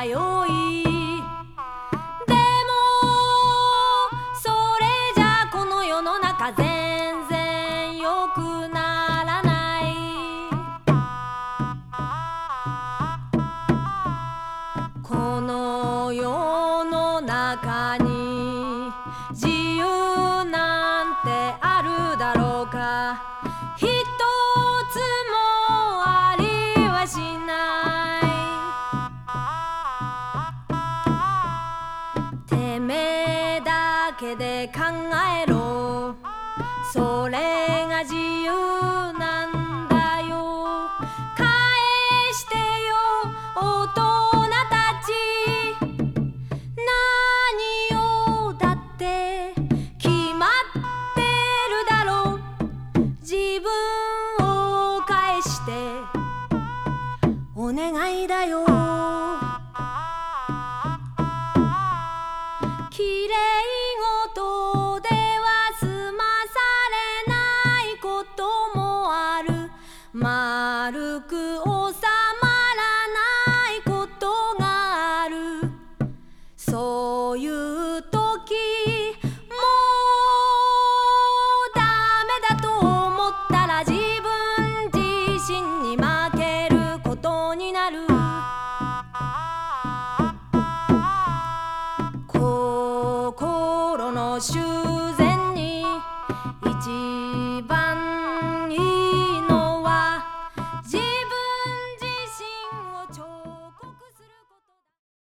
よい。でもそれじゃこの世の中全然良くならない。この世の中に自由なんてあるだろうか。一つもありはしない。てめえだけで考えろ、それが自由なんだよ。返してよ大人たち、何をだって決まってるだろう。自分を返してお願いだよ。きれい事では済まされないこともある。丸く収まらないことがある。そういう時もうダメだと思ったら自分自身に負けることになる。心の修